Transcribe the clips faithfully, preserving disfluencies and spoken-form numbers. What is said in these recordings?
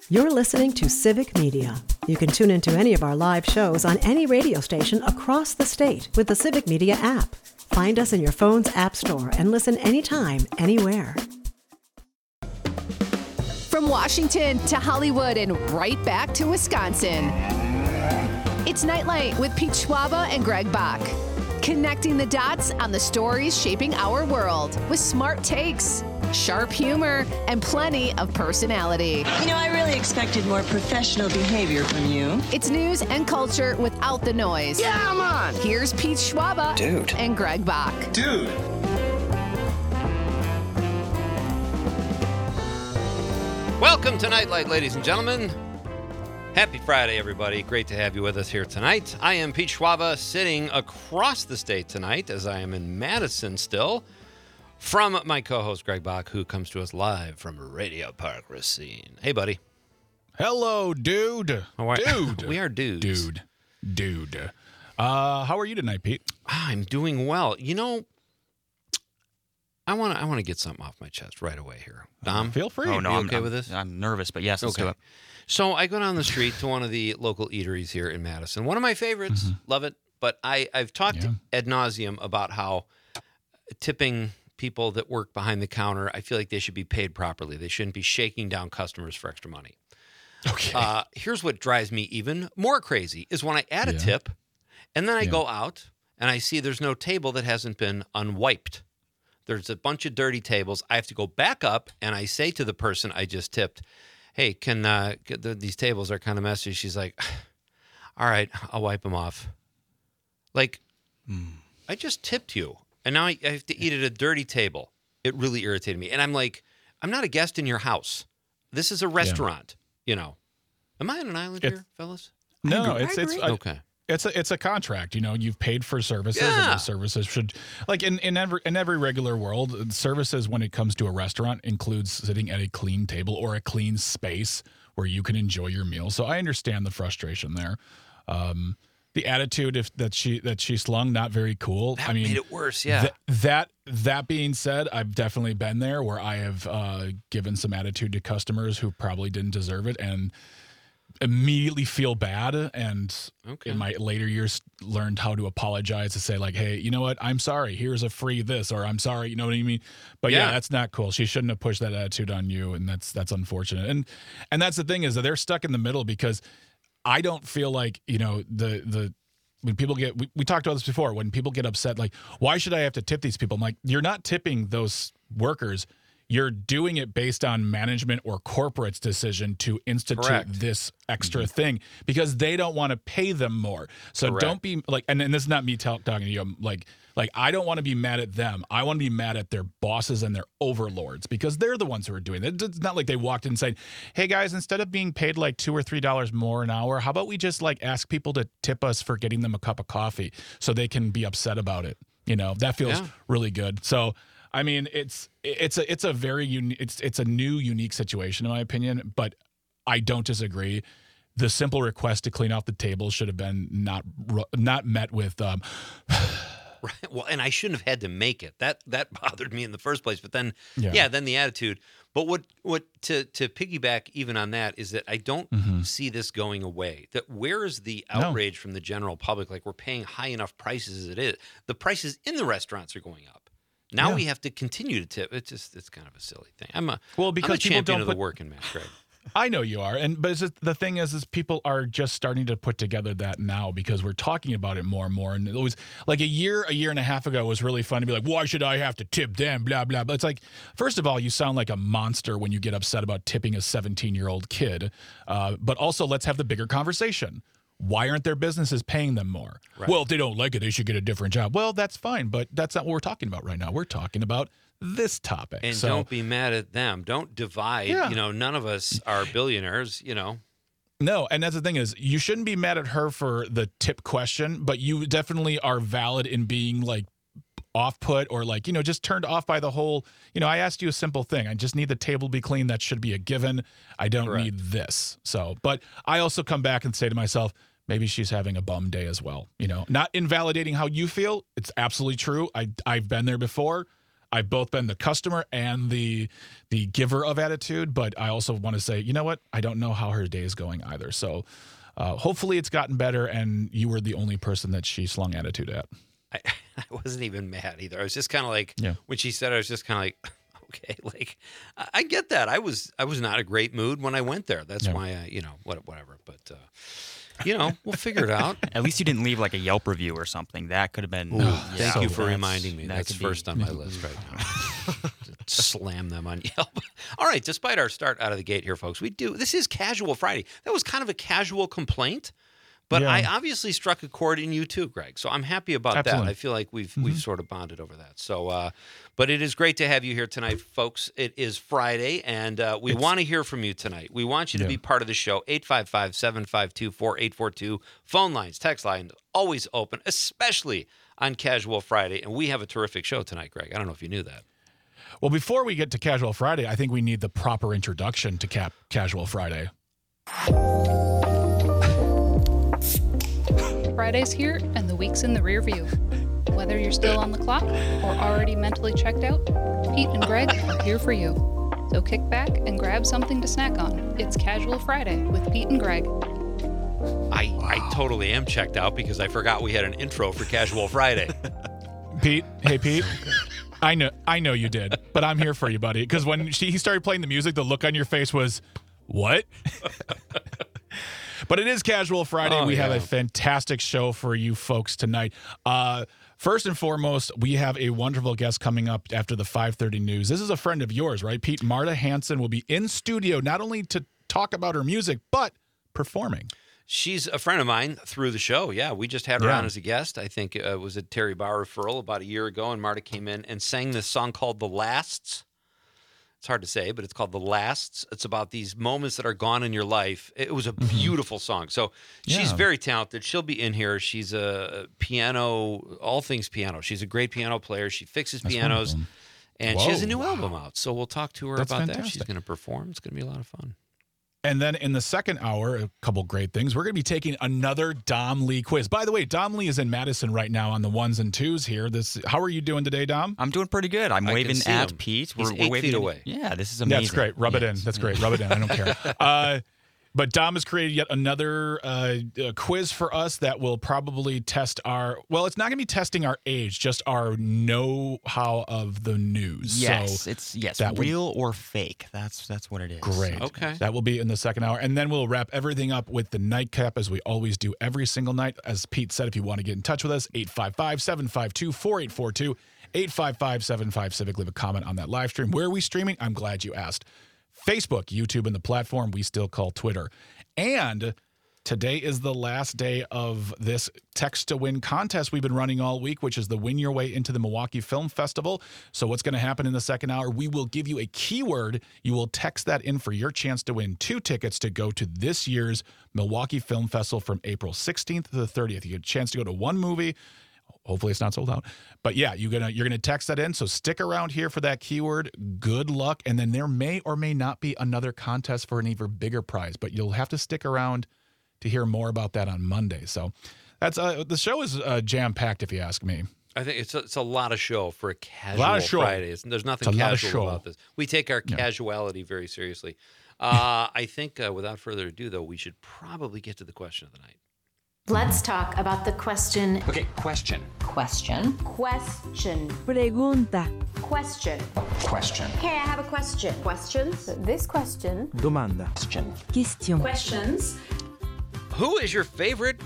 You're listening to Civic Media. You can tune into any of our live shows on any radio station across the state with the Civic Media app. Find us in your phone's app store and listen anytime, anywhere. From Washington to Hollywood and right back to Wisconsin. It's Nightlight with Pete Schwaba and Greg Bach. Connecting the dots on the stories shaping our world with smart takes, sharp humor, and plenty of personality. You know, I really expected more professional behavior from you. It's news and culture without the noise. Yeah, I'm on. Here's Pete Schwaba Dude. and Greg Bach. Dude. Welcome to Nightlight, ladies and gentlemen. Happy Friday, everybody. Great to have you with us here tonight. I am Pete Schwaba, sitting across the state tonight, as I am in Madison still, from my co-host, Greg Bach, who comes to us live from Radio Park Racine. Hey, buddy. Hello, dude. How are- Dude. We are dudes. Dude. Dude. Uh, how are you tonight, Pete? I'm doing well. You know, I want to I want to get something off my chest right away here. Dom, Feel free. Oh, no, you I'm, okay I'm, with this? I'm nervous, but yes, let's Okay. do it. So I go down the street to one of the local eateries here in Madison. One of my favorites. Mm-hmm. Love it. But I, I've talked Yeah. ad nauseum about how tipping people that work behind the counter, I feel like they should be paid properly. They shouldn't be shaking down customers for extra money. Okay. Uh, here's what drives me even more crazy is when I add a Yeah. tip and then I Yeah. go out and I see there's no table that hasn't been unwiped. There's a bunch of dirty tables. I have to go back up and I say to the person I just tipped, hey, can uh, get the, these tables are kind of messy. She's like, all right, I'll wipe them off. Like, Mm. I just tipped you, and now I, I have to eat at a dirty table. It really irritated me. And I'm like, I'm not a guest in your house. This is a restaurant, you know. Am I on an island It- here, fellas? no, I agree. it's I it's agree. I- okay. It's a it's a contract. You know, you've paid for services, and Yeah. those services should, like in, in every in every regular world, services when it comes to a restaurant includes sitting at a clean table or a clean space where you can enjoy your meal. So I understand the frustration there. Um, the attitude if that she that she slung, not very cool. That I mean, made it worse, yeah. Th- that that being said, I've definitely been there where I have uh, given some attitude to customers who probably didn't deserve it, and immediately feel bad, and Okay. in my later years learned how to apologize, to say like, hey, you know what, I'm sorry, here's a free this, or I'm sorry, you know what I mean? But yeah, Yeah. that's not cool. She shouldn't have pushed that attitude on you, and that's that's unfortunate. And and that's the thing, is that they're stuck in the middle, because I don't feel like, you know, the the when people get we, we talked about this before, when people get upset, like, why should I have to tip these people? I'm like, you're not tipping those workers. You're doing it based on management or corporate's decision to institute Correct. this extra thing because they don't want to pay them more. So Correct. don't be like, and, and this is not me tell, talking to you. I'm like, like I don't want to be mad at them. I want to be mad at their bosses and their overlords, because they're the ones who are doing it. It's not like they walked in and said, hey guys, instead of being paid like two or three dollars more an hour, how about we just like ask people to tip us for getting them a cup of coffee so they can be upset about it. You know, that feels Yeah. really good. So, I mean, it's it's a it's a very uni- it's it's a new unique situation in my opinion, but I don't disagree. The simple request to clean off the table should have been not not met with um, Right. Well, and I shouldn't have had to make it. That that bothered me in the first place. But then, Yeah. yeah, then the attitude. But what what to to piggyback even on that is that I don't Mhm. see this going away. That where is the No. outrage from the general public? Like, we're paying high enough prices as it is. The prices in the restaurants are going up. Now Yeah. we have to continue to tip. It's just it's kind of a silly thing. I'm a well I'm because a people champion don't of put, the working man, Greg. I know you are, and but it's just, the thing is, is people are just starting to put together that now because we're talking about it more and more. And it was like a year, a year and a half ago, it was really fun to be like, why should I have to tip them? Blah blah. But it's like, first of all, you sound like a monster when you get upset about tipping a seventeen-year-old kid. Uh, but also, let's have the bigger conversation. Why aren't their businesses paying them more? Right. Well, if they don't like it, they should get a different job. Well, that's fine, but that's not what we're talking about right now. We're talking about this topic. And so, don't be mad at them. Don't divide. Yeah. You know, none of us are billionaires. You know. No, and that's the thing is, you shouldn't be mad at her for the tip question, but you definitely are valid in being like off put or like, you know, just turned off by the whole, you know, I asked you a simple thing. I just need the table to be clean. That should be a given. I don't Correct. need this. So, but I also come back and say to myself, maybe she's having a bum day as well. You know, not invalidating how you feel. It's absolutely true. I, I've been there before. I've both been the customer and the the giver of attitude, but I also want to say, you know what? I don't know how her day is going either. So uh, hopefully it's gotten better, and you were the only person that she slung attitude at. I, I wasn't even mad either. I was just kind of like, Yeah. when she said it, I was just kind of like, okay, like, I, I get that. I was I was not in a great mood when I went there. That's Yeah. why I, you know, what, whatever. But, uh, you know, we'll figure it out. At least you didn't leave like a Yelp review or something. That could have been. Ooh, yeah, thank so you for that's- reminding me. that That's could be- first on my list right now. Slam them on Yelp. All right, despite our start out of the gate here, folks, we do. This is Casual Friday. That was kind of a casual complaint, but Yeah. I obviously struck a chord in you too, Greg. So I'm happy about Absolutely. that. I feel like we've we've sort of bonded over that. So, uh, but it is great to have you here tonight, folks. It is Friday, and uh, we want to hear from you tonight. We want you to Yeah. be part of the show. eight five five, seven five two, four eight four two. Phone lines, text lines, always open, especially on Casual Friday. And we have a terrific show tonight, Greg. I don't know if you knew that. Well, before we get to Casual Friday, I think we need the proper introduction to Cap Casual Friday. Friday's here and the week's in the rear view. Whether you're still on the clock or already mentally checked out, Pete and Greg are here for you. So kick back and grab something to snack on. It's Casual Friday with Pete and Greg. I, I totally am checked out because I forgot we had an intro for Casual Friday. Pete, hey Pete, I know I know you did, but I'm here for you, buddy. Because when she, he started playing the music, the look on your face was, what? But it is Casual Friday. Oh, we have yeah. a fantastic show for you folks tonight. Uh, first and foremost, we have a wonderful guest coming up after the five thirty news. This is a friend of yours, right, Pete? Marta Hanson will be in studio not only to talk about her music, but performing. She's a friend of mine through the show. Yeah, we just had her Yeah. on as a guest. I think uh, it was a Terry Bauer referral about a year ago, and Marta came in and sang this song called The Lasts. It's hard to say, but it's called The Lasts. It's about these moments that are gone in your life. It was a beautiful song. So she's Yeah. very talented. She'll be in here. She's a piano, all things piano. She's a great piano player. She fixes That's pianos, wonderful. and she has a Whoa. new album out. So we'll talk to her That's about that. She's fantastic. going to perform. It's going to be a lot of fun. And then in the second hour, a couple great things. We're going to be taking another Dom Lee quiz. By the way, Dom Lee is in Madison right now on the ones and twos here. This, how are you doing today, Dom? I'm doing pretty good. I'm I can waving see at him. Pete. He's We're, eight we're waving feet at- away. Yeah, this is amazing. That's great. Rub it in. Yes. That's great. Rub it in. I don't care. Uh, but Dom has created yet another uh, uh, quiz for us that will probably test our, well, it's not going to be testing our age, just our know-how of the news. Yes, So it's yes, that would- real or fake. That's that's what it is. great. Okay. That will be in the second hour. And then we'll wrap everything up with the nightcap as we always do every single night. As Pete said, if you want to get in touch with us, eight five five, seven five two, four eight four two, eight five five, seven five Civic. Leave a comment on that live stream. Where are we streaming? I'm glad you asked. Facebook, YouTube, and the platform we still call Twitter. And today is the last day of this text to win contest we've been running all week, which is the Win Your Way into the Milwaukee Film Festival. So what's going to happen in the second hour? We will give you a keyword. You will text that in for your chance to win two tickets to go to this year's Milwaukee Film Festival from April sixteenth to the thirtieth. You get a chance to go to one movie. Hopefully it's not sold out. But yeah, you're gonna you're gonna text that in. So stick around here for that keyword. Good luck. And then there may or may not be another contest for an even bigger prize, but you'll have to stick around to hear more about that on Monday. So that's uh, the show is uh, jam packed, if you ask me. I think it's a, it's a lot of show for a casual lot of show. Friday. It's, there's nothing It's a lot of casual show. about this. We take our Yeah. casuality very seriously. Uh, I think uh, without further ado, though, we should probably get to the question of the night. Let's talk about the question. Okay, question. Question. Question. Pregunta. Question. Question. Hey, I have a question. Questions? This question. Domanda. Question. Question. Questions. Who is your favorite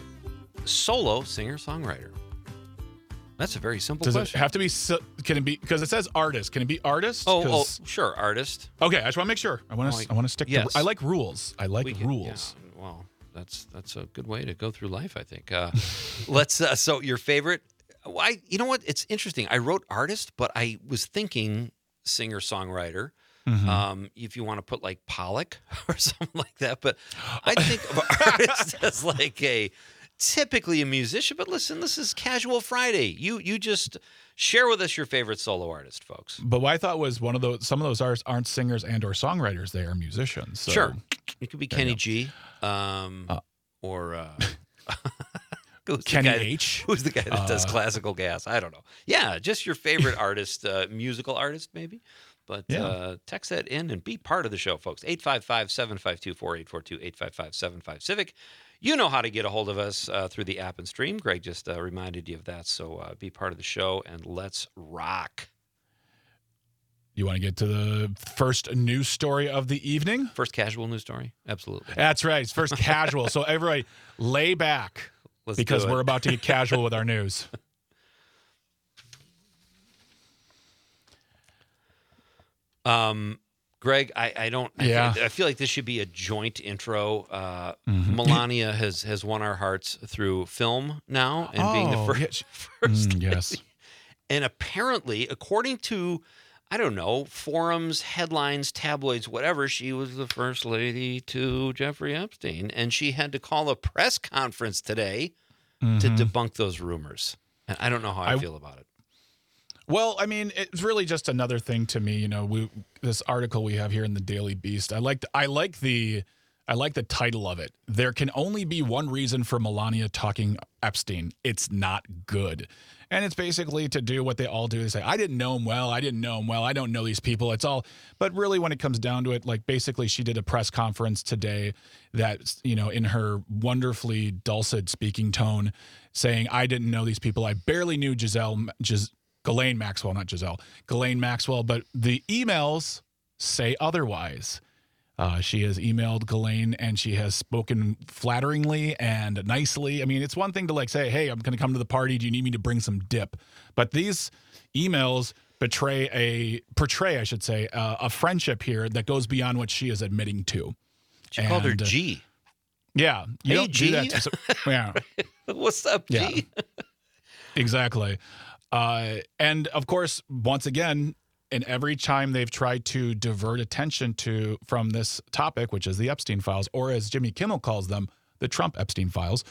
solo singer-songwriter? That's a very simple Does it question. have to be? so- Can it be? Because it says artist. Can it be artist? oh, oh, 'Cause- sure, artist. Okay, I just want to make sure. I want Oh, to. I want to stick. yes. to I like rules. I like We can- rules. yeah, well, that's that's a good way to go through life, I think. Uh, let's. Uh, so your favorite? well, I. You know what? It's interesting. I wrote artist, but I was thinking singer-songwriter. Mm-hmm. Um, if you want to put like Pollock or something like that, but I think of artist as like a typically a musician. But listen, this is Casual Friday. You you just share with us your favorite solo artist, folks. But what I thought was one of those. Some of those artists aren't singers and or songwriters. They are musicians. So. Sure, it could be There you Kenny go. G, um, Uh. or uh, Who's the Kenny guy that- H. Who's the guy that does Uh, classical gas? I don't know. Yeah, just your favorite artist, uh, musical artist, maybe. But Yeah. uh, text that in and be part of the show, folks. eight five five, seven five two, four eight four two, eight five five, seven five Civic. You know how to get a hold of us uh, through the app and stream. Greg just uh, reminded you of that. So uh, be part of the show and let's rock. You want to get to the first news story of the evening? First casual news story? Absolutely. That's right. It's first casual. So everybody lay back Let's because do it. we're about to get casual with our news. Um, Greg, I, I don't. I, Yeah. I feel like this should be a joint intro. Uh, Mhm. Melania has has won our hearts through film now and being the Oh, first. yeah, she- first Mm, yes. lady. And apparently, according to, I don't know, forums, headlines, tabloids, whatever, she was the first lady to Jeffrey Epstein, and she had to call a press conference today to Mhm. debunk those rumors. And I don't know how I, I- feel about it. Well, I mean, it's really just another thing to me. You know, we this article we have here in the Daily Beast. I like I like the I like the title of it. There can only be one reason for Melania talking Epstein. It's not good. And it's basically to do what they all do. They say, I didn't know him well. I didn't know him well. I don't know these people. It's all. But really, when it comes down to it, like basically she did a press conference today that, you know, in her wonderfully dulcet speaking tone saying, I didn't know these people. I barely knew Giselle, Gis, Ghislaine Maxwell, not Giselle, Ghislaine Maxwell. But the emails say otherwise. Uh, she has emailed Ghislaine and she has spoken flatteringly and nicely. I mean, it's one thing to like say, hey, I'm going to come to the party. Do you need me to bring some dip? But these emails betray a, portray, I should say, uh, a friendship here that goes beyond what she is admitting to. She called her And, uh, G. Yeah. You Hey, don't G. do that. To, so- yeah. What's up, G? Yeah. Exactly. Uh, and of course, once again, and every time they've tried to divert attention to from this topic, which is the Epstein files, or as Jimmy Kimmel calls them, the Trump Epstein files,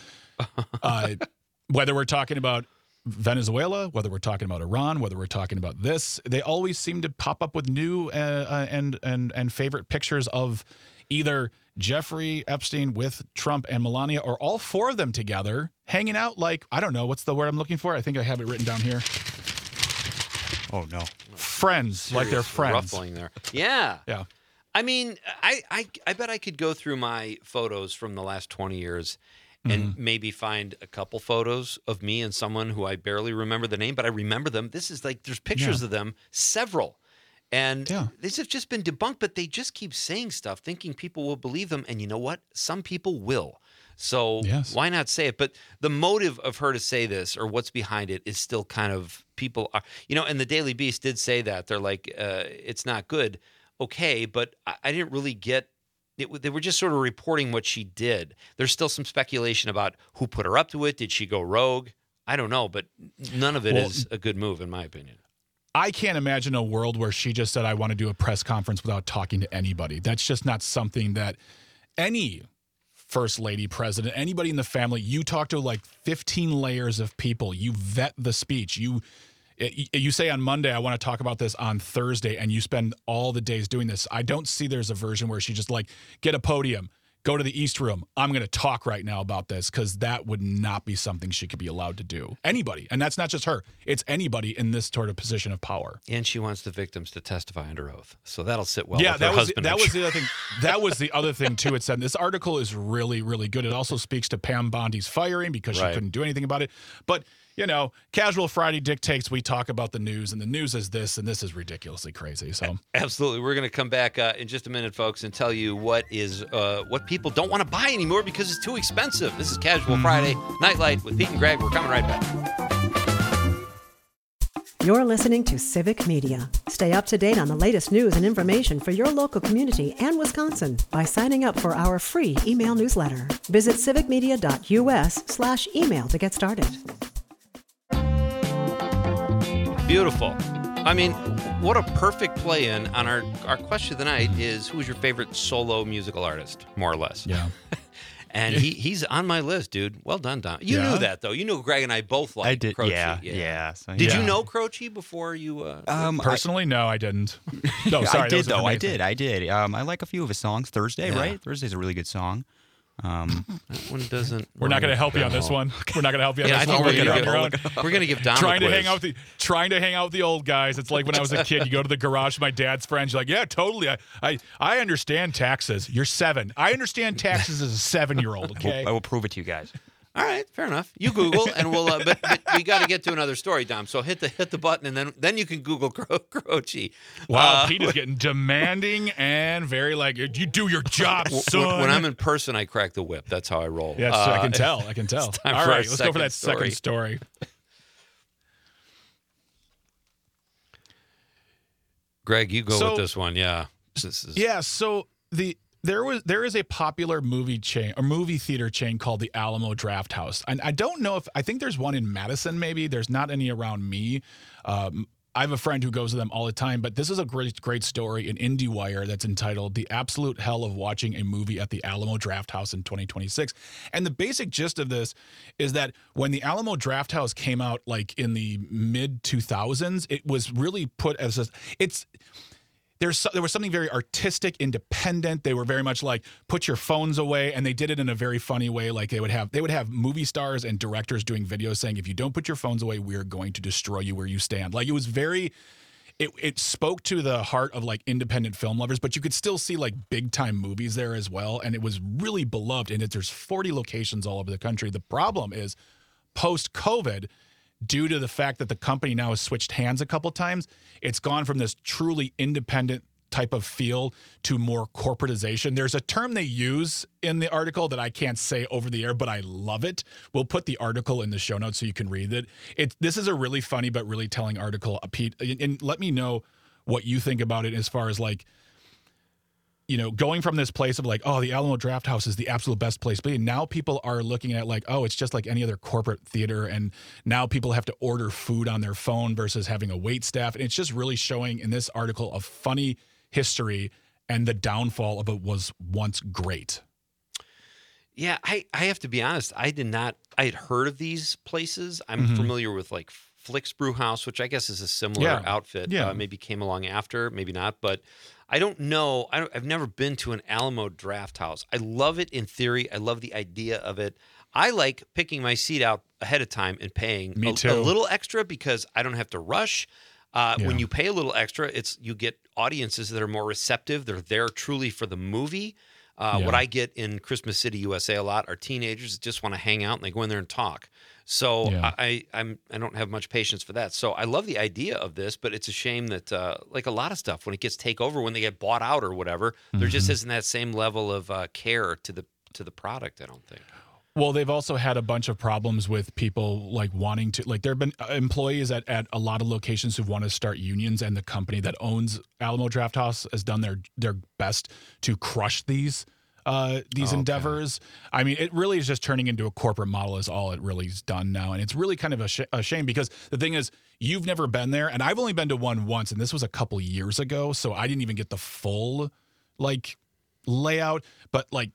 uh, whether we're talking about Venezuela, whether we're talking about Iran, whether we're talking about this, they always seem to pop up with new uh, uh, and and and favorite pictures of either Jeffrey Epstein with Trump and Melania, or all four of them together hanging out like, I don't know, what's the word I'm looking for? I think I have it written down here. Oh no. Friends, like they're Serious friends. Ruffling there. Yeah. Yeah. I mean, I, I I bet I could go through my photos from the last twenty years and Mm-hmm. maybe find a couple photos of me and someone who I barely remember the name, but I remember them. This is like, there's pictures Yeah. of them, several. And Yeah. these have just been debunked, but they just keep saying stuff, thinking people will believe them. And you know what? Some people will. So Yes. why not say it? But the motive of her to say this or what's behind it is still kind of people are, you know, and the Daily Beast did say that. They're like, uh, it's not good. Okay, but I, I didn't really get it. They were just sort of reporting what she did. There's still some speculation about who put her up to it. Did she go rogue? I don't know, but none of it is Well, a good move, in my opinion. I can't imagine a world where she just said, I want to do a press conference without talking to anybody. That's just not something that any first lady, president, anybody in the family, you talk to like fifteen layers of people. You vet the speech. You you say on Monday, I want to talk about this on Thursday, and you spend all the days doing this. I don't see there's a version where she just like, get a podium, go to the East Room. I'm going to talk right now about this, because that would not be something she could be allowed to do. Anybody. And that's not just her. It's anybody in this sort of position of power. And she wants the victims to testify under oath. So that'll sit well yeah, with her that was husband. that I'm was sure. the other thing. That was the other thing too. It said this article is really, really good. It also speaks to Pam Bondi's firing because Right. she couldn't do anything about it. But you know, Casual Friday dictates we talk about the news, and the news is this, and this is ridiculously crazy. So Absolutely. We're going to come back uh, in just a minute, folks, and tell you what is uh, what people don't want to buy anymore because it's too expensive. This is Casual Friday, Nightlight with Pete and Greg. We're coming right back. You're listening to Civic Media. Stay up to date on the latest news and information for your local community and Wisconsin by signing up for our free email newsletter. Visit civicmedia.us slash email to get started. Beautiful. I mean, what a perfect play-in on our, our question of the night is, who's your favorite solo musical artist, more or less? yeah. And he he's on my list, dude. Well done, Don. You Yeah? knew that, though. You knew Greg and I both liked I did. Croce. Yeah, yeah. so- Did Yeah. you know Croce before you... Uh, Um, I- Personally, no, I didn't. No, sorry, I that did was though. I information. did. I did. Um, I like a few of his songs. Thursday, Yeah. right? Thursday's a really good song. Um, That one doesn't. We're not going to help you on this No. one. We're not going to help you on Yeah, I this think one. we're Look gonna it up on give- your own. We're gonna give Dom trying the to hang quiz. out with the trying to hang out with the old guys. It's like when I was a kid. You go to the garage with my dad's friends. You're like, yeah, totally. I I, I understand taxes. You're seven. I understand taxes as a seven year old. Okay. I will prove it to you guys. All right, fair enough. You Google, and we'll. Uh, but, but we got to get to another story, Dom. So hit the hit the button, and then then you can Google Gro- Grouchy. Wow, Uh, Pete is getting demanding and very like, you do your job, when, son. when I'm in person, I crack the whip. That's how I roll. yes, Uh, I can tell. I can tell. it's time All for our right, let's go for that second second story. Greg, you go So- with this one. Yeah. This is, Yeah, so the there was there is a popular movie chain or movie theater chain called the Alamo Draft House, and I don't know if I think there's one in Madison. Maybe there's not any around me. Um, I have a friend who goes to them all the time, but this is a great great story in IndieWire that's entitled "The Absolute Hell of Watching a Movie at the Alamo Draft House in twenty twenty-six." And the basic gist of this is that when the Alamo Draft House came out, like in the mid two thousands, it was really put as a it's. There's so, there was something very artistic, independent. They were very much like put your phones away, and they did it in a very funny way. Like they would have they would have movie stars and directors doing videos saying, "If you don't put your phones away, we're going to destroy you where you stand." Like it was very, it it spoke to the heart of like independent film lovers, but you could still see like big time movies there as well, and it was really beloved. And it, there's forty locations all over the country. The problem is, post COVID, due to the fact that the company now has switched hands a couple times, it's gone from this truly independent type of feel to more corporatization. There's a term they use in the article that I can't say over the air, but I love it. We'll put the article in the show notes so you can read it. It this is a really funny but really telling article, Pete, and, and let me know what you think about it as far as like, you know, going from this place of like, oh, the Alamo Draft House is the absolute best place, but now people are looking at like, oh, it's just like any other corporate theater, and now people have to order food on their phone versus having a wait staff, and it's just really showing in this article a funny history and the downfall of it was once great. Yeah, I, I have to be honest. I did not. I had heard of these places. I'm Mhm. familiar with like Flick's Brew House, which I guess is a similar Yeah. outfit. Yeah. Uh, maybe came along after, maybe not. But I don't know. I don't, I've never been to an Alamo Draft House. I love it in theory. I love the idea of it. I like picking my seat out ahead of time and paying Me a, too. a little extra because I don't have to rush. Uh, Yeah. When you pay a little extra, it's you get audiences that are more receptive. They're there truly for the movie. Uh, Yeah. What I get in Christmas City, U S A, a lot are teenagers that just want to hang out and they go in there and talk. So Yeah. I, I'm I don't have much patience for that. So I love the idea of this, but it's a shame that uh, like a lot of stuff when it gets take over, when they get bought out or whatever, there just Mm-hmm. isn't that same level of uh, care to the to the product. I don't think. Well, they've also had a bunch of problems with people like wanting to, like there have been employees at, at a lot of locations who want to start unions, and the company that owns Alamo Draft House has done their their best to crush these uh, these Okay. endeavors. I mean, it really is just turning into a corporate model is all it really is done now. And it's really kind of a, sh- a shame because the thing is, you've never been there, and I've only been to one once, and this was a couple years ago, so I didn't even get the full like layout, but like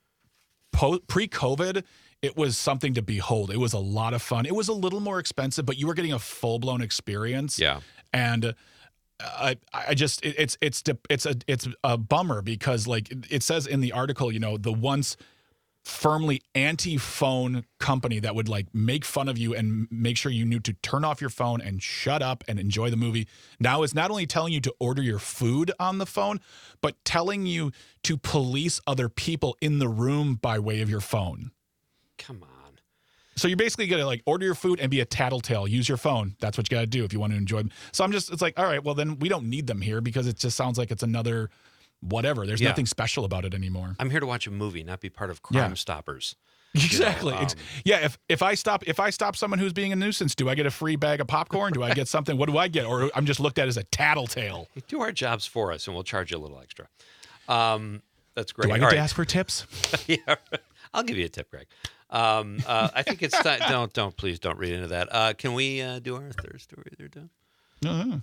po- pre-COVID, it was something to behold. It was a lot of fun. It was a little more expensive, but you were getting a full-blown experience. Yeah. And uh, I, I just, it, it's, it's, it's a, it's a bummer because, like it says in the article, you know, the once firmly anti-phone company that would like make fun of you and make sure you knew to turn off your phone and shut up and enjoy the movie, now is not only telling you to order your food on the phone, but telling you to police other people in the room by way of your phone. Come on. So you're basically going to like order your food and be a tattletale. Use your phone. That's what you got to do if you want to enjoy them. So I'm just, it's like, all right, well then we don't need them here because it just sounds like it's another whatever. There's Yeah. nothing special about it anymore. I'm here to watch a movie, not be part of Crime Yeah. Stoppers. Exactly. um, Ex- yeah. If if I stop if I stop someone who's being a nuisance, do I get a free bag of popcorn? Do I get something? What do I get? Or I'm just looked at as a tattletale. Do our jobs for us, and we'll charge you a little extra. Um, that's great. Do I get All to right. ask for tips? Yeah, I'll give you a tip, Greg. Um, uh, I think it's time. Don't, don't, please don't read into that. Uh, can we uh, do our third story there, Tom? Uh-huh.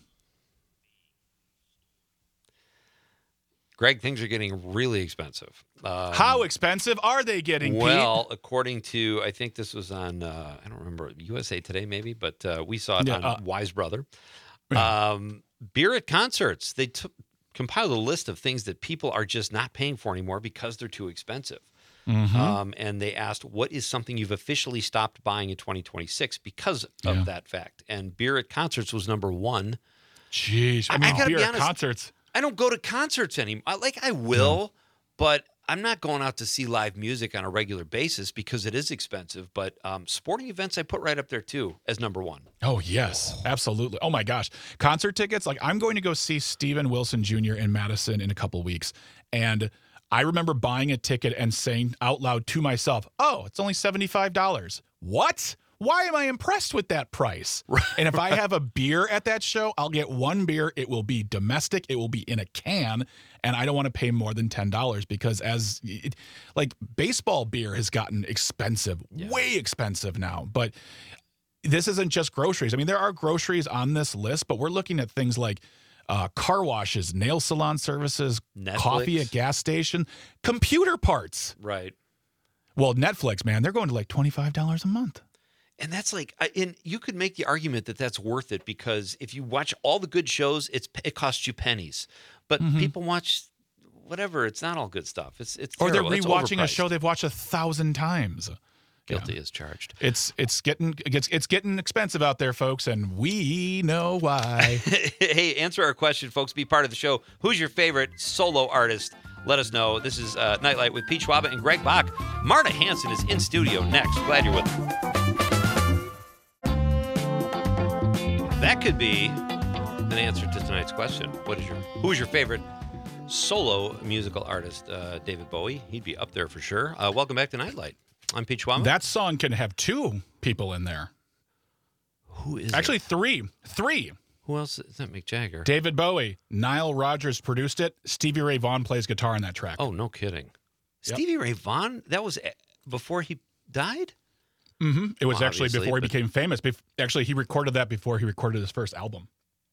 Greg, things are getting really expensive. Um, How expensive are they getting, Well, according to, I think this was on, uh, I don't remember, U S A Today maybe, but uh, we saw it Yeah, on uh, Wise Brother. Yeah. Um, beer at concerts. They took compiled a list of things that people are just not paying for anymore because they're too expensive. Mm-hmm. Um, and they asked, what is something you've officially stopped buying in twenty twenty-six because of Yeah. that fact? And beer at concerts was number one. Jeez. I I- mean, I gotta beer be at honest. concerts. I don't go to concerts anymore. I- Like, I will, but I'm not going out to see live music on a regular basis because it is expensive. But um, sporting events, I put right up there, too, as number one. Oh, yes, absolutely. Oh, my gosh. Concert tickets, like I'm going to go see Steven Wilson Junior in Madison in a couple weeks. And I remember buying a ticket and saying out loud to myself, oh, it's only seventy-five dollars. What? Why am I impressed with that price? And if I have a beer at that show, I'll get one beer. It will be domestic. It will be in a can. And I don't want to pay more than ten dollars because as it, like baseball beer has gotten expensive, Yeah. way expensive now. But this isn't just groceries. I mean, there are groceries on this list, but we're looking at things like uh, car washes, nail salon services, Netflix. coffee at gas station, computer parts. Right. Well, Netflix, man, they're going to like twenty-five dollars a month. And that's like, I- and you could make the argument that that's worth it because if you watch all the good shows, it's it costs you pennies. But people watch whatever. It's not all good stuff. It's it's Or they're terrible. It's rewatching a overpriced. show they've watched a thousand times. Guilty as charged. It's it's getting it gets it's getting expensive out there, folks, and we know why. Hey, answer our question, folks. Be part of the show. Who's your favorite solo artist? Let us know. This is uh, Nightlight with Pete Schwaba and Greg Bach. Marta Hanson is in studio next. Glad you're with us. That could be an answer to tonight's question. What is your who is your favorite solo musical artist? Uh, David Bowie. He'd be up there for sure. Uh, welcome back to Nightlight. I'm Pete Schwaba. That song can have two people in there. Who is Actually, it? three. Three. Who else is that? Mick Jagger. David Bowie. Nile Rodgers produced it. Stevie Ray Vaughan plays guitar on that track. Oh, no kidding. Yep. Stevie Ray Vaughan. That was a- before he died. Mm-hmm. It was Well, actually obviously, before he but- became famous. Bef- actually, he recorded that before he recorded his first album.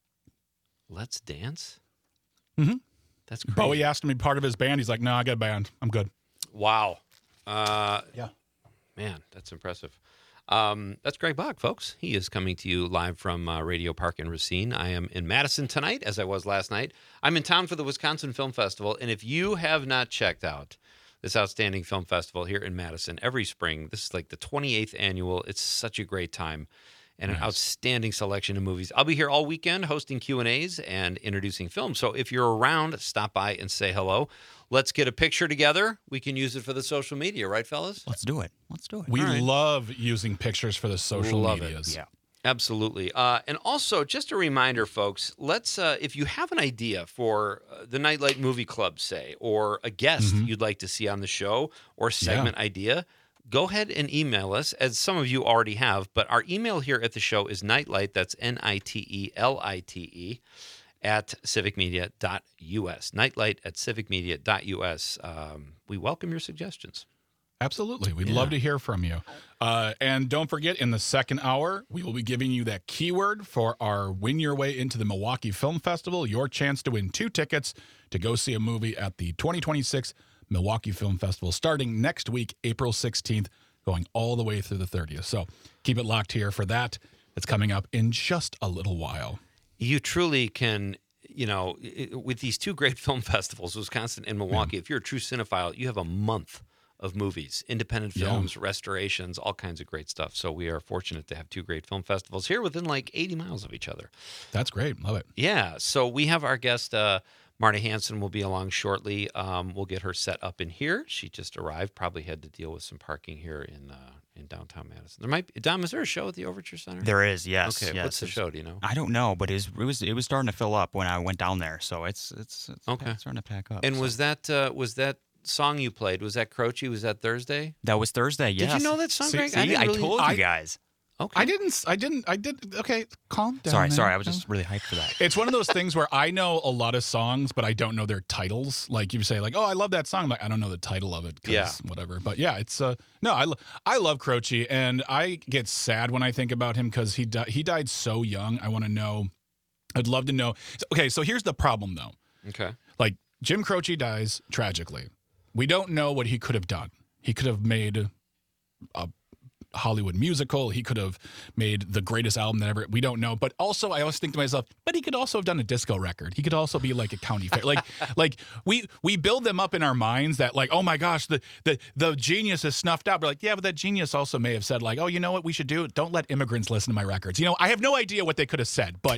Let's Dance. Mhm. That's crazy. Bowie asked him to be part of his band. He's like, no, I got a band. I'm good. Wow. Uh, Yeah. Man, that's impressive. Um, that's Greg Bach, folks. He is coming to you live from uh, Radio Park in Racine. I am in Madison tonight, as I was last night. I'm in town for the Wisconsin Film Festival, and if you have not checked out this outstanding film festival here in Madison every spring, this is like the twenty-eighth annual. It's such a great time and an outstanding selection of movies. I'll be here all weekend hosting Q and A's and introducing films. So if you're around, stop by and say hello. Let's get a picture together. We can use it for the social media, right, fellas? Let's do it. Let's do it. We All right. love using pictures for the social Love it. medias. Yeah. Absolutely. Uh, and also, just a reminder, folks, let's, uh, if you have an idea for uh, the Nightlight Movie Club, say, or a guest you'd like to see on the show or segment idea, go ahead and email us, as some of you already have. But our email here at the show is nightlight, that's N I T E L I T E, at civic media dot U S. Nightlight at civic media dot U S. Um, we welcome your suggestions. Absolutely. We'd love to hear from you. Uh, and don't forget, in the second hour, we will be giving you that keyword for our Win Your Way into the Milwaukee Film Festival, your chance to win two tickets to go see a movie at the twenty twenty-six Milwaukee Film Festival, starting next week, April sixteenth, going all the way through the thirtieth. So keep it locked here for that. It's coming up in just a little while. You truly can, you know, i- with these two great film festivals, Wisconsin and Milwaukee, if you're a true cinephile, you have a month of movies, independent Yeah. films, restorations, all kinds of great stuff. So we are fortunate to have two great film festivals here within like eighty miles of each other. That's great. Love it. Yeah. So we have our guest, uh, Marta Hanson, will be along shortly. Um, we'll get her set up in here. She just arrived, probably had to deal with some parking here in uh, in downtown Madison. There might be, Dom, is there a show at the Overture Center? There is, yes. Okay. yes. What's the There's- show? Do you know? I don't know, but it was, it was it was starting to fill up when I went down there, so it's it's, it's Okay. starting to pack up. And so. was that uh, was that song you played? Was that Croce? Was that Thursday? that was Thursday? Yes. Did you know that song, See- Greg? see, I, didn't really- told you I- guys. Okay. I didn't, I didn't, I did. Okay, calm down. Sorry, man. sorry. I was just really hyped for that. It's one of those things where I know a lot of songs, but I don't know their titles. Like you say, like, "Oh, I love that song." I'm like, I don't know the title of it. 'Cause Yeah. whatever. But yeah, it's uh, no, I, lo- I love Croce, and I get sad when I think about him because he di- he died so young. I want to know. I'd love to know. Okay, so here's the problem though. Okay. Like Jim Croce dies tragically. We don't know what he could have done. He could have made a Hollywood musical. He could have made the greatest album that ever. We don't know. But also, I always think to myself, but he could also have done a disco record. He could also be like a county fair. Like, like we we build them up in our minds that like, oh my gosh, the the the genius is snuffed out. We're like, yeah, but that genius also may have said like, oh, you know what we should do? Don't let immigrants listen to my records. You know, I have no idea what they could have said, but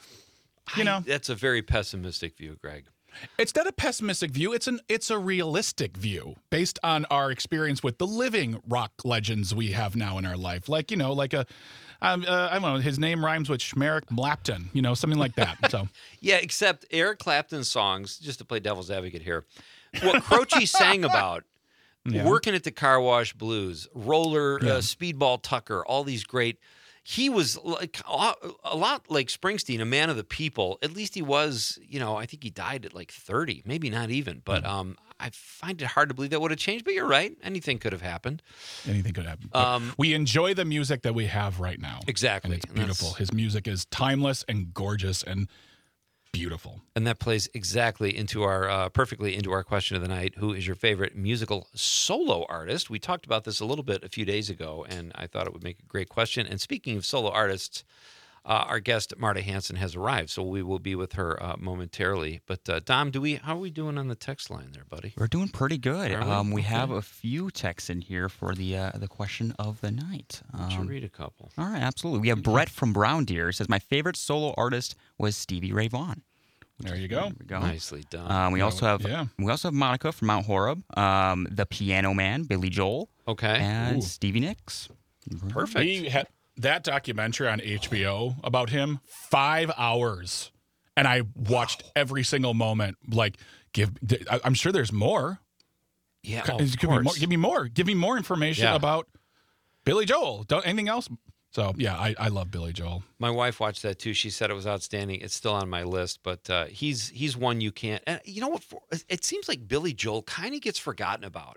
you know, I, that's a very pessimistic view, Greg. It's not a pessimistic view. It's an it's a realistic view based on our experience with the living rock legends we have now in our life. Like, you know, like a, um, uh, I don't know, his name rhymes with Schmerick Mlapton, you know, something like that. So Yeah, except Eric Clapton's songs, just to play devil's advocate here, what Croce sang about, Yeah. working at the Car Wash Blues, Roller, Yeah. uh, Speedball Tucker, all these great. He was like a a lot like Springsteen, a man of the people. At least he was, you know, I think he died at like thirty, maybe not even. But um, I find it hard to believe that would have changed. But you're right. Anything could have happened. anything could happen. But Um, we enjoy the music that we have right now. Exactly. And it's And that's- beautiful. His music is timeless and gorgeous and beautiful. And that plays exactly into our, uh, perfectly into our question of the night. Who is your favorite musical solo artist? We talked about this a little bit a few days ago, and I thought it would make a great question. And speaking of solo artists, uh, our guest, Marta Hanson, has arrived, so we will be with her uh, momentarily. But uh, Dom, do we? How are we doing on the text line there, buddy? We're doing pretty good. Are we? Um, we Okay. have a few texts in here for the uh, the question of the night. Why don't you Um, read a couple? all right, absolutely. We have Brett from Brown Deer says my favorite solo artist was Stevie Ray Vaughan. There you go. There we go. Nicely done. Um, we also have Yeah. we also have Monica from Mount Horeb, um, the Piano Man, Billy Joel, Okay. and Ooh. Stevie Nicks. Perfect. We had that documentary on H B O about him, five hours. And I watched every single moment. Like, give, I- I'm sure there's more. Yeah, Give oh, me of more. course. Give me more. Give me more information Yeah. about Billy Joel. Don't anything else. So yeah, I, I love Billy Joel. My wife watched that too. She said it was outstanding. It's still on my list, but uh, he's he's one you can't. And you know what? For, it seems like Billy Joel kind of gets forgotten about.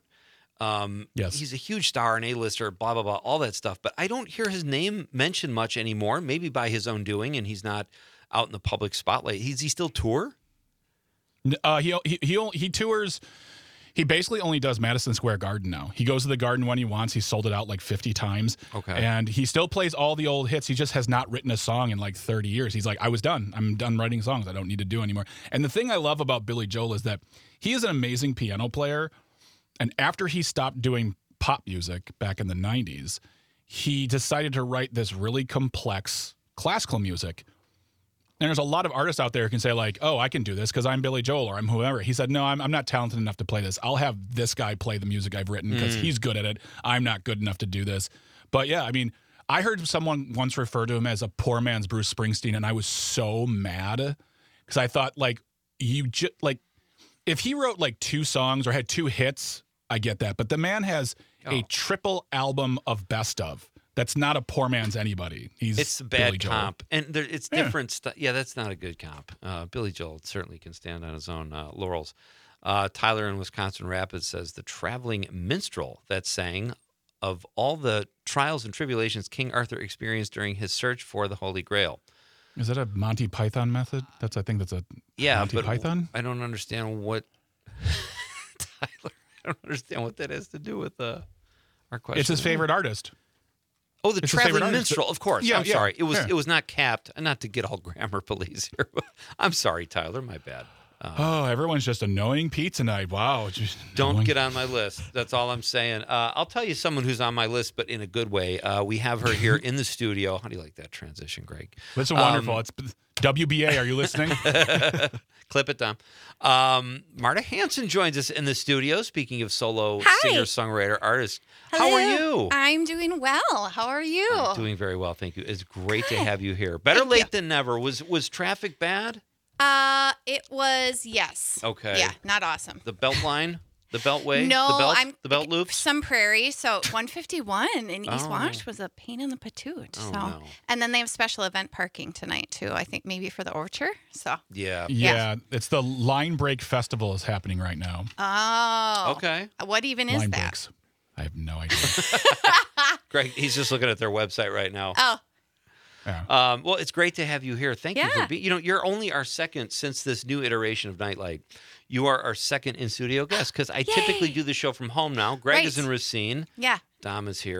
Um, Yes. he's a huge star, an A-lister, blah blah blah, all that stuff. But I don't hear his name mentioned much anymore. Maybe by his own doing, and he's not out in the public spotlight. Is he still tour? Uh, he he he only, he tours. He basically only does Madison Square Garden now. He goes to the Garden when he wants. He's sold it out like fifty times. Okay. And he still plays all the old hits. He just has not written a song in like thirty years. He's like, I was done. I'm done writing songs. I don't need to do anymore. And the thing I love about Billy Joel is that he is an amazing piano player. And after he stopped doing pop music back in the nineties, he decided to write this really complex classical music. And there's a lot of artists out there who can say like, oh, I can do this because I'm Billy Joel or I'm whoever. He said, no, I'm, I'm not talented enough to play this. I'll have this guy play the music I've written because he's good at it. I'm not good enough to do this. But yeah, I mean, I heard someone once refer to him as a poor man's Bruce Springsteen, and I was so mad because I thought like you just like if he wrote like two songs or had two hits, I get that. But the man has a Oh. triple album of best of. That's not a poor man's anybody. He's It's a Billy bad Joel. comp, and there, it's Yeah. different stuff. Yeah, that's not a good comp. Uh, Billy Joel certainly can stand on his own uh, laurels. Uh, Tyler in Wisconsin Rapids says the traveling minstrel that sang of all the trials and tribulations King Arthur experienced during his search for the Holy Grail. Is that a Monty Python method? That's I think that's a Yeah, Monty but Python. I don't understand what Tyler. I don't understand what that has to do with uh, our question. It's his favorite artist. Oh, the It's his favorite traveling artist. minstrel, of course. Yeah, I'm yeah, sorry. It was yeah. it was not capped. Not to get all grammar police here. I'm sorry, Tyler. My bad. Uh, Oh, everyone's just annoying Pete tonight. Wow. Just don't annoying. get on my list. That's all I'm saying. Uh, I'll tell you someone who's on my list, but in a good way. Uh, we have her here in the studio. How do you like that transition, Greg? It's wonderful. Um, It's W B A. Are you listening? Clip it, Dom. Um, Marta Hanson joins us in the studio. Speaking of solo Hi. singer, songwriter, artist. How are Hello. you? I'm doing well. How are you? I'm doing very well, thank you. It's great to have you here. Better Thank late you. than never. Was was traffic bad? Uh, it was yes. Okay. Yeah, not awesome. The belt line, the beltway, No, the belt, I'm the belt loops. Some prairie, so one fifty-one in East Oh. Wash was a pain in the patoot. Oh, so, no. and then they have special event parking tonight too. I think maybe for the Orchard. So, Yeah. yeah, it's the Line Break Festival is happening right now. oh, Okay. What even is Line that? breaks. I have no idea. Greg, he's just looking at their website right now. Oh, Yeah. Um, well, it's great to have you here. Thank you for Yeah. being. You know, you're only our second since this new iteration of Nightlight. You are our second in studio guest because I typically Yay. do the show from home now. Greg Right. is in Racine. yeah, Dom is here.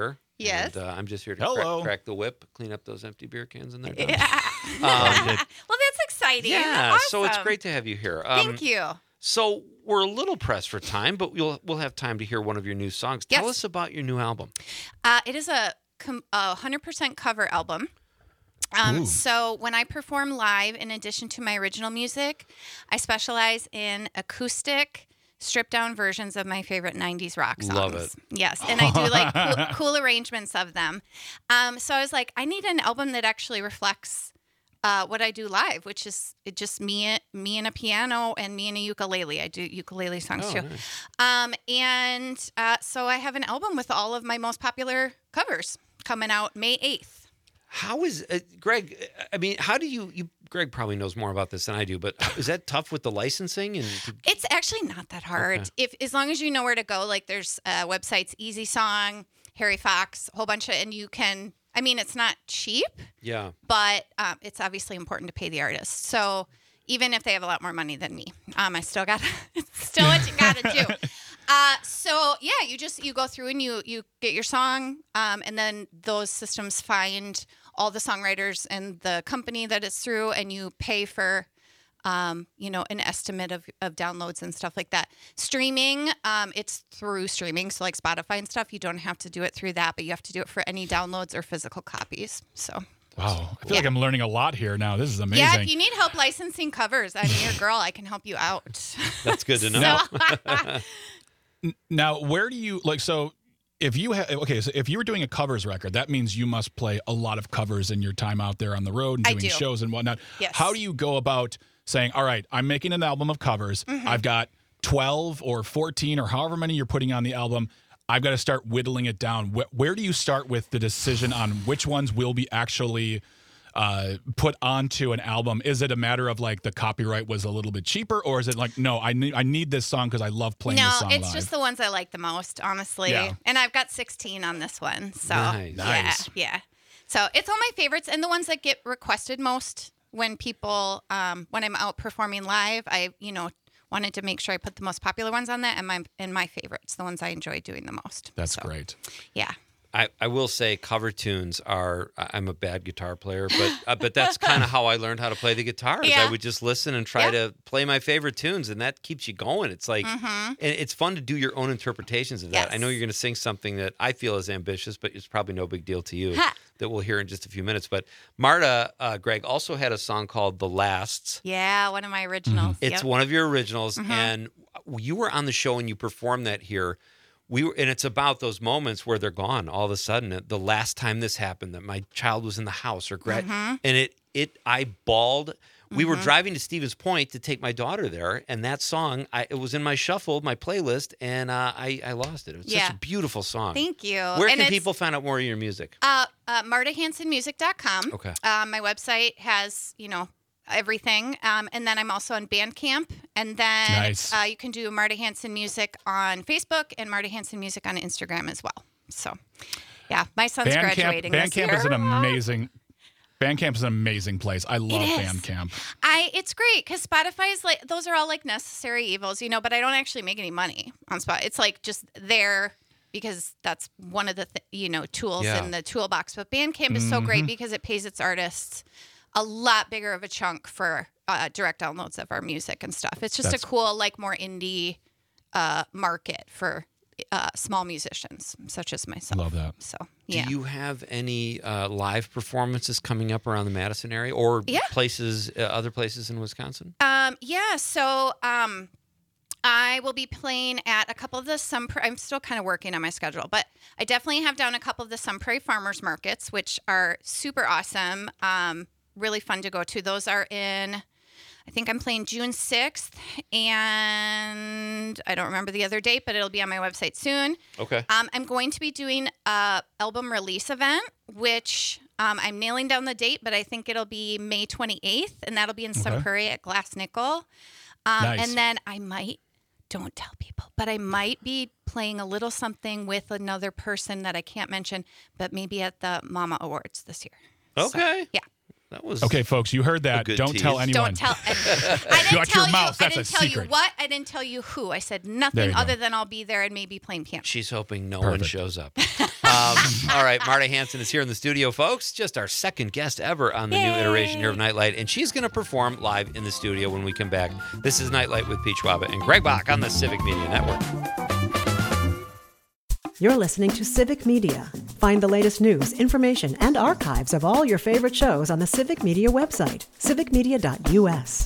Yes. And, uh, I'm just here to Hello. crack, crack the whip, clean up those empty beer cans in there. Yeah. Um, well, that's exciting. yeah, Awesome. so it's great to have you here. Um, Thank you. So we're a little pressed for time, but we'll we'll have time to hear one of your new songs. Tell Yes. us about your new album. Uh, it is a, com- a one hundred percent cover album. Um, so when I perform live, in addition to my original music, I specialize in acoustic, stripped-down versions of my favorite nineties rock songs. Love it. Yes, and I do like cool, cool arrangements of them. Um, so I was like, I need an album that actually reflects uh, what I do live, which is it just me, me and a piano and me and a ukulele. I do ukulele songs Oh, too. nice. Um, and uh, so I have an album with all of my most popular covers coming out May eighth. How is uh, Greg? I mean, how do you, you? Greg probably knows more about this than I do, but is that tough with the licensing? And to, It's actually not that hard. Okay. If as long as you know where to go, like there's uh, websites, Easy Song, Harry Fox, a whole bunch of, and you can. I mean, it's not cheap, yeah, but um, it's obviously important to pay the artist. So even if they have a lot more money than me, um, I still got it's still what you got to do. Uh, so yeah, you just you go through and you you get your song, um, and then those systems find all the songwriters and the company that it's through, and you pay for, um, you know, an estimate of, of downloads and stuff like that. Streaming, um, it's through streaming, so like Spotify and stuff. You don't have to do it through that, but you have to do it for any downloads or physical copies. So. Wow. I feel Yeah. like I'm learning a lot here now. This is amazing. Yeah, if you need help licensing covers, I'm your girl. I can help you out. that's good to know. N- Now, where do you like? So, if you have okay, so if you were doing a covers record, that means you must play a lot of covers in your time out there on the road and I doing do. shows and whatnot. Yes. How do you go about saying, "All right, I'm making an album of covers. Mm-hmm. I've got twelve or fourteen or however many you're putting on the album. I've got to start whittling it down." Wh- where do you start with the decision on which ones will be actually uh, put onto an album? Is it a matter of like the copyright was a little bit cheaper, or is it like, no, I need I need this song because I love playing no, this song it's live? just the ones I like the most, honestly. Yeah. And I've got sixteen on this one. So Nice. yeah, Nice. yeah. So it's all my favorites and the ones that get requested most when people um, when I'm out performing live. I, you know, wanted to make sure I put the most popular ones on that and my and my favorites, the ones I enjoy doing the most. That's So, great. Yeah. I, I will say cover tunes are. I- I'm a bad guitar player, but uh, but that's kind of how I learned how to play the guitar. Is Yeah. I would just listen and try Yeah. to play my favorite tunes, and that keeps you going. It's like, Mhm. and it's fun to do your own interpretations of that. I know Yes. you're going to sing something that I feel is ambitious, but it's probably no big deal to you. Ha. That we'll hear in just a few minutes. But Marta, uh, Greg also had a song called "The Lasts." Yeah, one of my originals. It's Yep. one of your originals, Mhm. and you were on the show and you performed that here. We were, and it's about those moments where they're gone all of a sudden. The last time this happened, that my child was in the house, or gra- Mhm. and it, it, I bawled. We were Mhm. driving to Stevens Point to take my daughter there, and that song, I, it was in my shuffle, my playlist, and uh, I, I lost it. It was Yeah. such a beautiful song. Thank you. Where And can it's- people find out more of your music? Uh, uh, marta hanson music dot com. Okay. Uh, my website has, you know, everything. Um, and then I'm also on Bandcamp. And then Nice. uh, you can do Marta Hanson Music on Facebook and Marta Hanson Music on Instagram as well. So, yeah, my son's Bandcamp, graduating this Bandcamp year. is an amazing. Bandcamp is an amazing place. I love is. Bandcamp. I it's great because Spotify is like those are all like necessary evils, you know. But I don't actually make any money on Spotify. It's like just there because that's one of the th- you know tools Yeah. in the toolbox. But Bandcamp is so great Mhm. because it pays its artists a lot bigger of a chunk for uh, direct downloads of our music and stuff. It's just That's- a cool like more indie uh, market for uh, small musicians such as myself. Love that. So Do yeah. you have any uh, live performances coming up around the Madison area, or Yeah. places, uh, other places in Wisconsin? Um, yeah, so um, I will be playing at a couple of the Sun. Pra- I'm still kind of working on my schedule, but I definitely have down a couple of the Sun Prairie Farmers Markets, which are super awesome, um, really fun to go to. Those are in, I think I'm playing June sixth, and I don't remember the other date, but it'll be on my website soon. Okay. Um, I'm going to be doing a album release event, which um, I'm nailing down the date, but I think it'll be May twenty-eighth, and that'll be in Sun Okay. Prairie at Glass Nickel. Um, Nice. And then I might, don't tell people, but I might be playing a little something with another person that I can't mention, but maybe at the Mama Awards this year. So, Okay. yeah. That was Okay, folks, you heard that. good Don't tell tease. anyone. Don't tell. I, I didn't Shut tell your you. mouth. I That's didn't a tell you secret. what. I didn't tell you who. I said There nothing you go. other than I'll be there and maybe playing piano. She's hoping no one Perfect. shows up. Uh, Um, all right, Marta Hanson is here in the studio, folks. Just our second guest ever on the Yay. New iteration here of Nightlight, and she's going to perform live in the studio when we come back. This is Nightlight with Pete Schwaba and Greg Bach on the Civic Media Network. You're listening to Civic Media. Find the latest news, information, and archives of all your favorite shows on the Civic Media website, civic media dot u s.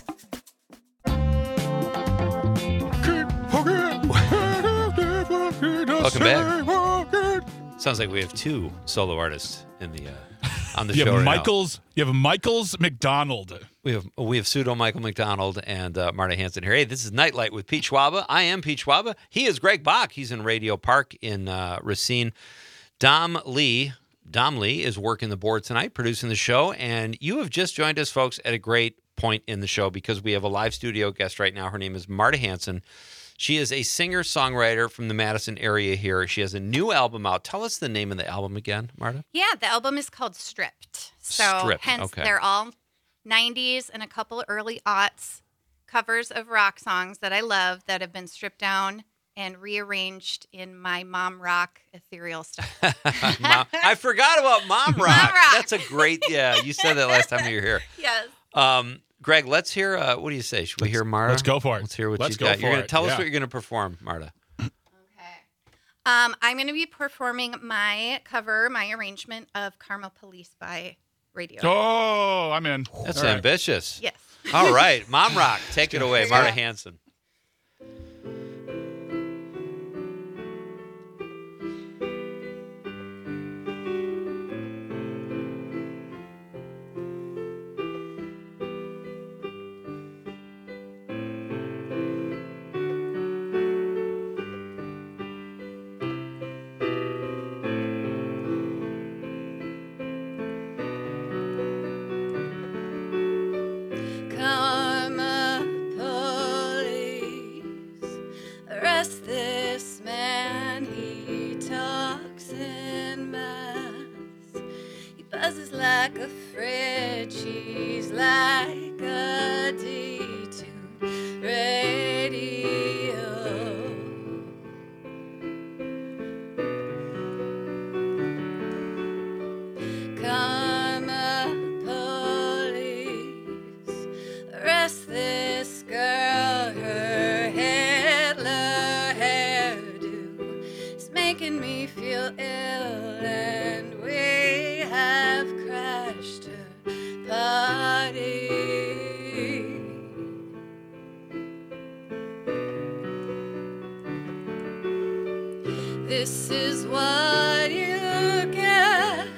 Welcome back. Sounds like we have two solo artists in the uh, on the you show have right Michael's, now. You have Michael's McDonald. We have we have pseudo Michael McDonald and uh, Marta Hanson here. Hey, this is Nightlight with Pete Schwaba. I am Pete Schwaba. He is Greg Bach. He's in Radio Park in uh, Racine. Dom Lee, Dom Lee is working the board tonight, producing the show, and you have just joined us, folks, at a great point in the show because we have a live studio guest right now. Her name is Marta Hanson. She is a singer-songwriter from the Madison area here. She has a new album out. Tell us the name of the album again, Marta. Yeah, the album is called Stripped. So Stripped, hence okay. they're all nineties and a couple early aughts covers of rock songs that I love that have been stripped down and rearranged in my mom rock ethereal style. Mom, I forgot about mom rock. Mom rock. That's a great, yeah, you said that last time you were here. Yes. Um, Greg, let's hear, uh, what do you say? Should we hear Marta? Let's go for it. Let's hear what Let's you go got. for You're gonna it. Tell us Yeah. what you're going to perform, Marta. Um, I'm going to be performing my cover, my arrangement of Karma Police by Radio. Oh, I'm in. That's All right. ambitious. Yes. All right, mom rock. Take it away, Marta Hanson. Karma police, arrest this man. He talks in mass. He buzzes like a fridge. He's like a D two radio. Karma police, arrest this girl. Her Hitler hairdo is making me feel ill, and we have crashed her party. This is what you get.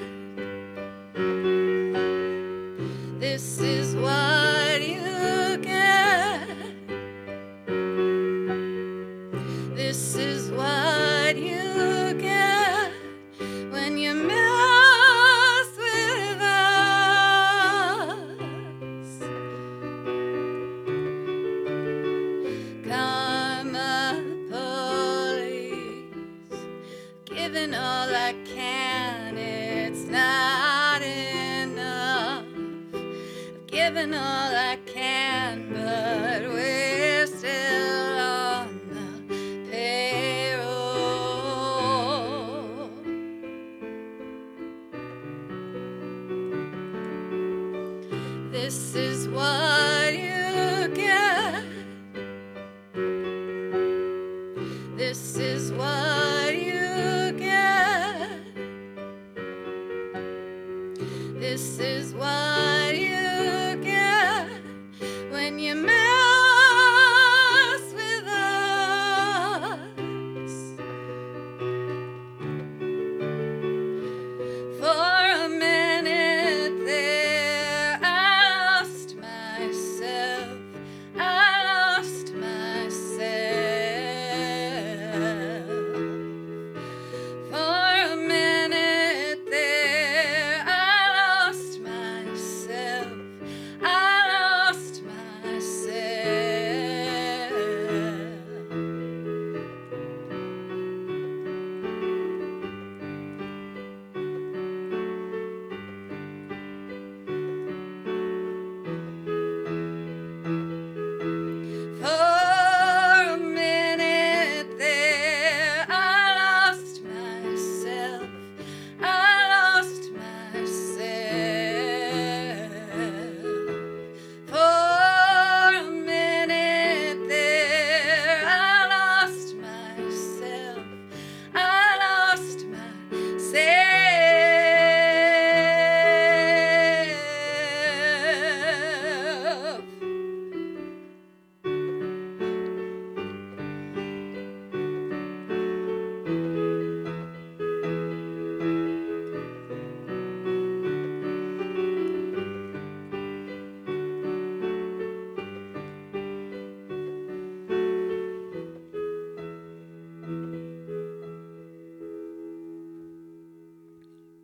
This is what you get. This is what you get when you mess with us. Karma police, giving all I can, it's not enough. Given all I can, but we're still on the payroll. This is what you get. This is what you get. This is what you get when you mess with us. For a minute there, I lost myself. I lost myself. For a minute there, I lost myself.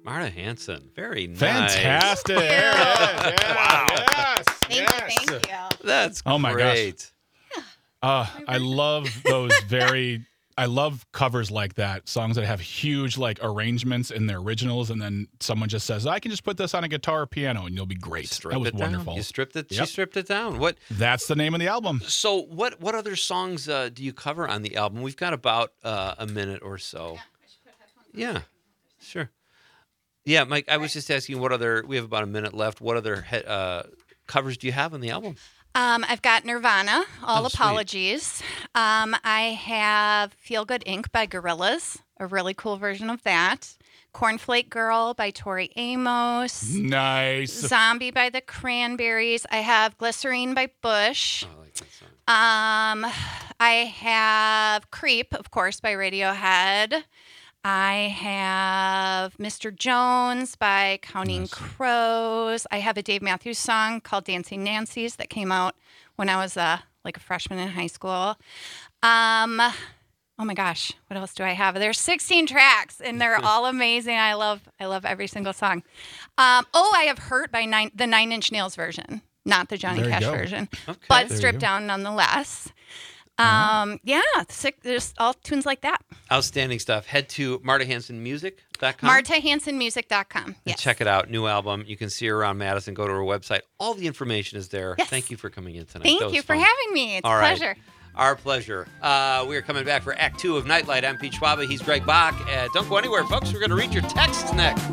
Marta Hanson. Very nice. Fantastic. There it is. Yeah, Wow. Yes. Thank yes. you, thank you. That's Oh my gosh. great. Uh, I love those very. I love covers like that. Songs that have huge like arrangements in their originals, and then someone just says, "I can just put this on a guitar or piano, and you'll be great." Strip that was it wonderful. Down. You stripped it. She Yep. stripped it down. What? That's the name of the album. So what? What other songs uh, do you cover on the album? We've got about uh, a minute or so. Yeah, sure. Yeah, Mike. I was just asking what other. We have about a minute left. What other he, uh, covers do you have on the album? Um, I've got Nirvana, All Oh, sweet. Apologies. Um, I have Feel Good Incorporated by Gorillaz, a really cool version of that. Cornflake Girl by Tori Amos. Nice. Zombie by the Cranberries. I have Glycerine by Bush. Oh, I like that song. Um, I have Creep, of course, by Radiohead. I have Mister Jones by Counting Nice. Crows. I have a Dave Matthews song called Dancing Nancy's that came out when I was uh, like a freshman in high school. Um, oh my gosh, what else do I have? There's sixteen tracks, and they're all amazing. I love, I love every single song. Um, oh, I have Hurt by nine, the Nine Inch Nails version, not the Johnny There you Cash go. version, Okay. but There you stripped go. down nonetheless. Um, yeah, sick, there's all tunes like that. Outstanding stuff. Head to marta hanson music dot com. marta hanson music dot com. And Yes. check it out. New album. You can see her around Madison. Go to her website. All the information is there. Yes. Thank you for coming in tonight. Thank That was you for fun. having me. It's All a right. pleasure. Our pleasure. Uh, we are coming back for Act Two of Nightlight. I'm Pete Schwaba. He's Greg Bach. Uh, don't go anywhere, folks. We're going to read your texts next.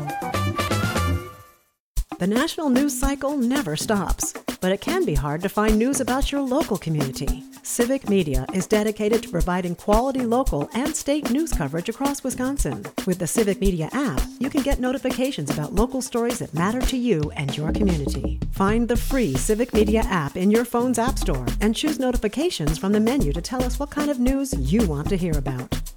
The national news cycle never stops, but it can be hard to find news about your local community. Civic Media is dedicated to providing quality local and state news coverage across Wisconsin. With the Civic Media app, you can get notifications about local stories that matter to you and your community. Find the free Civic Media app in your phone's app store and choose notifications from the menu to tell us what kind of news you want to hear about.